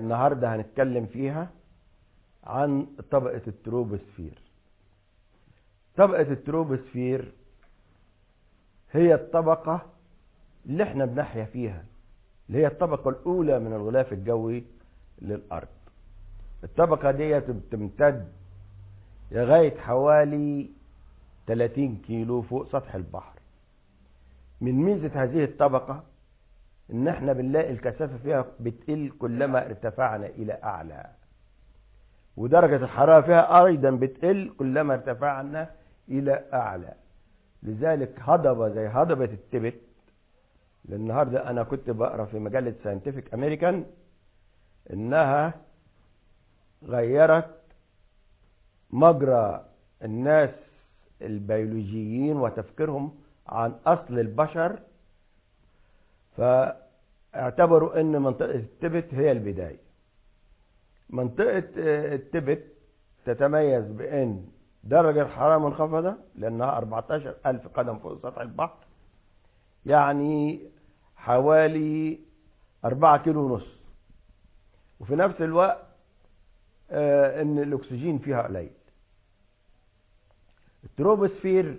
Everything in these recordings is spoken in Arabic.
النهاردة هنتكلم فيها عن طبقة التروبوسفير. طبقة التروبوسفير هي الطبقة اللي احنا بنحيا فيها، اللي هي الطبقة الأولى من الغلاف الجوي للأرض. الطبقة دي بتمتد لغاية حوالي 30 كيلو فوق سطح البحر. من ميزة هذه الطبقة ان احنا بنلاقي الكثافة فيها بتقل كلما ارتفعنا الى اعلى، ودرجة الحرارة فيها ايضا بتقل كلما ارتفعنا الى اعلى. لذلك هضبة زي هضبة التبت، النهارده انا كنت بقرا في مجلة ساينتفك امريكان انها غيرت مجرى الناس البيولوجيين وتفكيرهم عن اصل البشر، فاعتبروا ان منطقة التبت هي البداية. منطقة التبت تتميز بان درجة الحرارة منخفضة لانها 14,000 قدم فوق سطح البحر، يعني حوالي 4 كيلو ونص، وفي نفس الوقت ان الاكسجين فيها قليل. التروبوسفير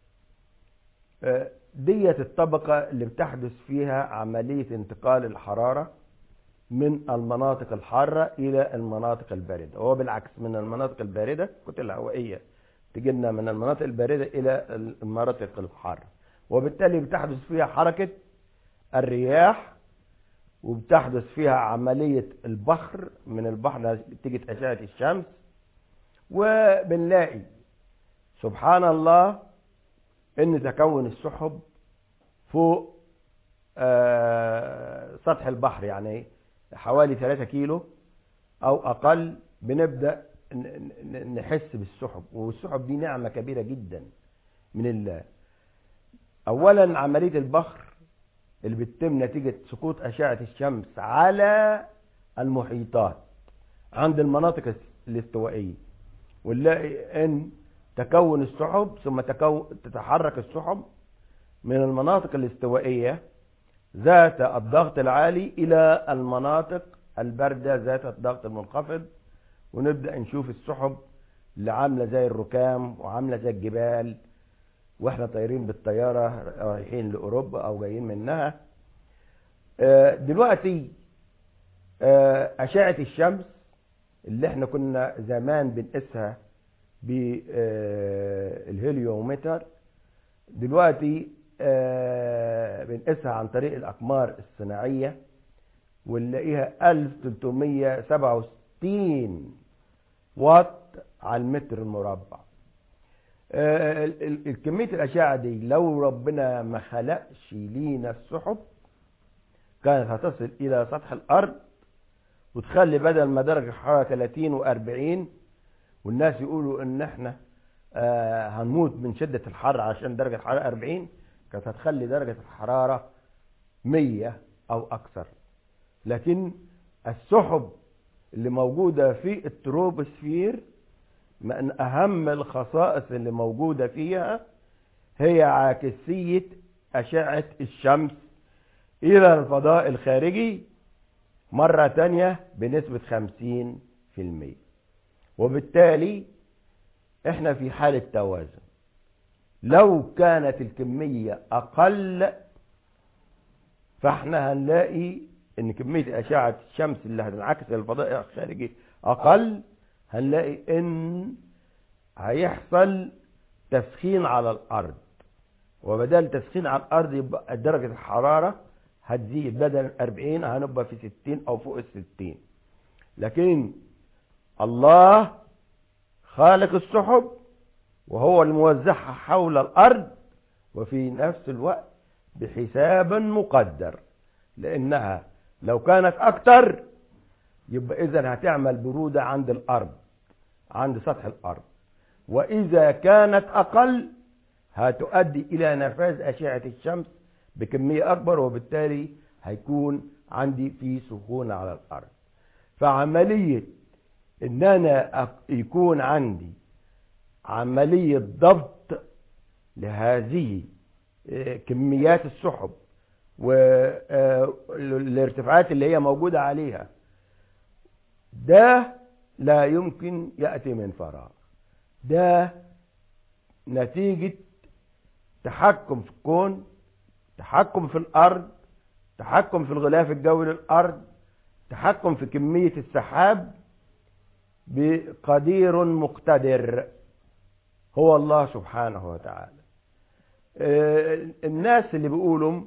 ديت الطبقة اللي بتحدث فيها عملية انتقال الحرارة من المناطق الحارة إلى المناطق الباردة، وهو بالعكس من المناطق الباردة الكتل الهوائية تجينا من المناطق الباردة إلى المناطق الحارة، وبالتالي بتحدث فيها حركة الرياح، وبتحدث فيها عملية البخر من البحر نتيجة أشعة الشمس. وبنلاقي سبحان الله ان تكون السحب فوق سطح البحر، يعني حوالي 3 كيلو او اقل بنبدأ نحس بالسحب، والسحب دي نعمة كبيرة جدا من الله. اولا عملية البخر اللي بتتم نتيجة سقوط اشعة الشمس على المحيطات عند المناطق الاستوائية، ونلاقي ان تكون السحب ثم تتحرك السحب من المناطق الاستوائية ذات الضغط العالي إلى المناطق الباردة ذات الضغط المنخفض، ونبدأ نشوف السحب اللي عاملة زي الركام وعاملة زي الجبال واحنا طايرين بالطيارة رايحين لأوروبا أو جايين منها. دلوقتي أشعة الشمس اللي احنا كنا زمان بنقيسها بالهيليومتر، دلوقتي بنقيسها عن طريق الأقمار الصناعية، ونلاقيها 1367 واط على المتر المربع. كمية الأشعة دي لو ربنا ما خلقش لينا السحب كانت هتصل إلى سطح الأرض، وتخلي بدل ما درجة الحرارة 30 و40 والناس يقولوا ان احنا هنموت من شدة الحر عشان درجة الحرارة 40، كانت هتخلي درجة الحرارة 100 او اكثر. لكن السحب اللي موجودة في التروبوسفير من اهم الخصائص اللي موجودة فيها هي عاكسية اشعة الشمس الى الفضاء الخارجي مرة تانية بنسبة 50%، وبالتالي احنا في حالة توازن. لو كانت الكمية اقل فاحنا هنلاقي ان كمية اشعة الشمس اللي هتنعكس الفضاء الخارجي اقل، هنلاقي ان هيحصل تسخين على الارض، وبدل تسخين على الارض يبقى درجة الحرارة هتزيد، بدل 40 هنبقى في 60 او فوق 60. لكن الله خالق السحب وهو الموزعها حول الأرض، وفي نفس الوقت بحساب مقدر، لأنها لو كانت أكتر يبقى إذن هتعمل برودة عند الأرض عند سطح الأرض، وإذا كانت أقل هتؤدي إلى نفاذ أشعة الشمس بكمية أكبر، وبالتالي هيكون عندي في سخونة على الأرض. فعملية ان انا يكون عندي عملية ضبط لهذه كميات السحب والارتفاعات اللي هي موجودة عليها، ده لا يمكن يأتي من فراغ، ده نتيجة تحكم في الكون، تحكم في الأرض، تحكم في الغلاف الجوي للأرض، تحكم في كمية السحاب بقدير مقتدر هو الله سبحانه وتعالى. الناس اللي بيقولوا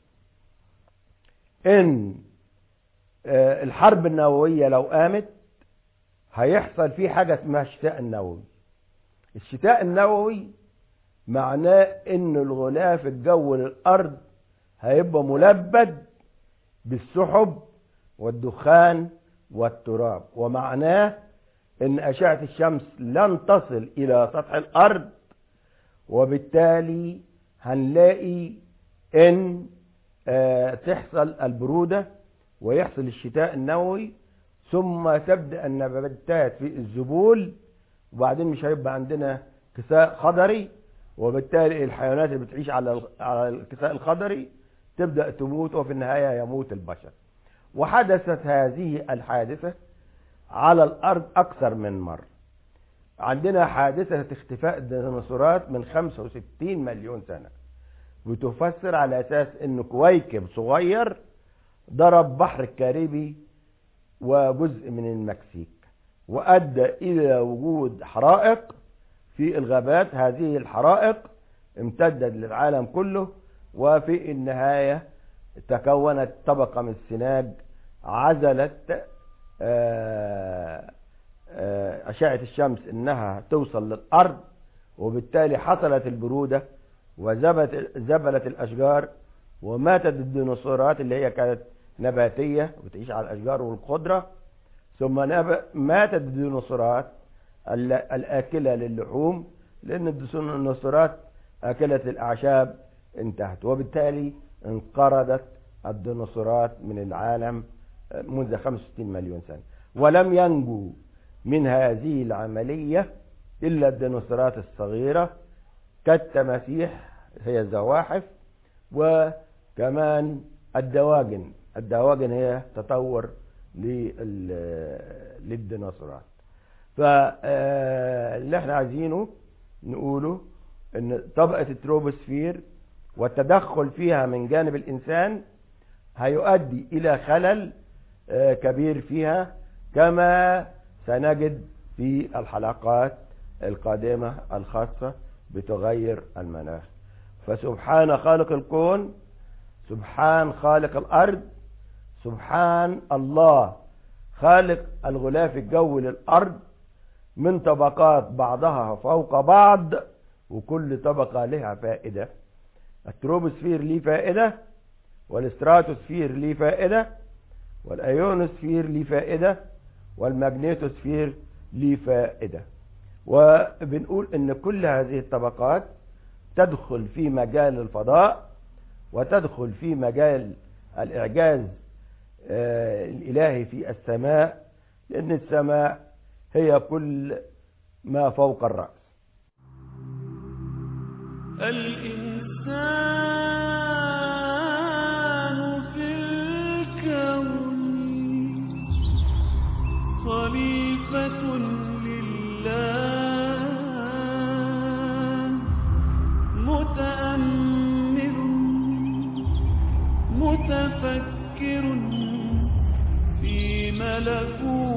ان الحرب النووية لو قامت هيحصل فيه حاجة اسمها الشتاء النووي. الشتاء النووي معناه ان الغلاف الجوي للأرض هيبقى ملبد بالسحب والدخان والتراب، ومعناه ان أشعة الشمس لن تصل الى سطح الأرض، وبالتالي هنلاقي ان تحصل البرودة ويحصل الشتاء النووي، ثم تبدأ النباتات في الذبول، وبعدين مش هيبقى عندنا كساء خضري، وبالتالي الحيوانات اللي بتعيش على الكساء الخضري تبدأ تموت، وفي النهاية يموت البشر. وحدثت هذه الحادثة على الأرض أكثر من مرة. عندنا حادثة اختفاء الديناصورات من 65 مليون سنة، بتفسر على أساس أن كويكب صغير ضرب بحر الكاريبي وجزء من المكسيك، وأدى إلى وجود حرائق في الغابات. هذه الحرائق امتدت للعالم كله، وفي النهاية تكونت طبقة من السناج عزلت أشعة الشمس إنها توصل للأرض، وبالتالي حصلت البرودة وزبلت الأشجار، وماتت الديناصورات اللي هي كانت نباتية وتعيش على الأشجار والخضرة، ثم ماتت الديناصورات الآكلة للحوم، لأن الديناصورات أكلت الأعشاب انتهت، وبالتالي انقرضت الديناصورات من العالم منذ 65 مليون سنة. ولم ينجو من هذه العملية إلا الديناصورات الصغيرة كالتماسيح هي الزواحف، وكمان الدواجن. الدواجن هي تطور للديناصورات. فاللي احنا عايزينه نقوله ان طبقة التروبوسفير والتدخل فيها من جانب الإنسان هيؤدي إلى خلل كبير فيها، كما سنجد في الحلقات القادمة الخاصة بتغير المناخ. فسبحان خالق الكون، سبحان خالق الأرض، سبحان الله خالق الغلاف الجوي للأرض من طبقات بعضها فوق بعض، وكل طبقة لها فائدة. التروبوسفير ليه فائدة، والستراتوسفير ليه فائدة، والأيونوسفير ليه فائدة، والماجنيتوسفير ليه فائدة. وبنقول ان كل هذه الطبقات تدخل في مجال الفضاء، وتدخل في مجال الإعجاز الإلهي في السماء، لأن السماء هي كل ما فوق الرأس. الإنسان في الكون خليفة لله، متأمل متفكر في ملكوت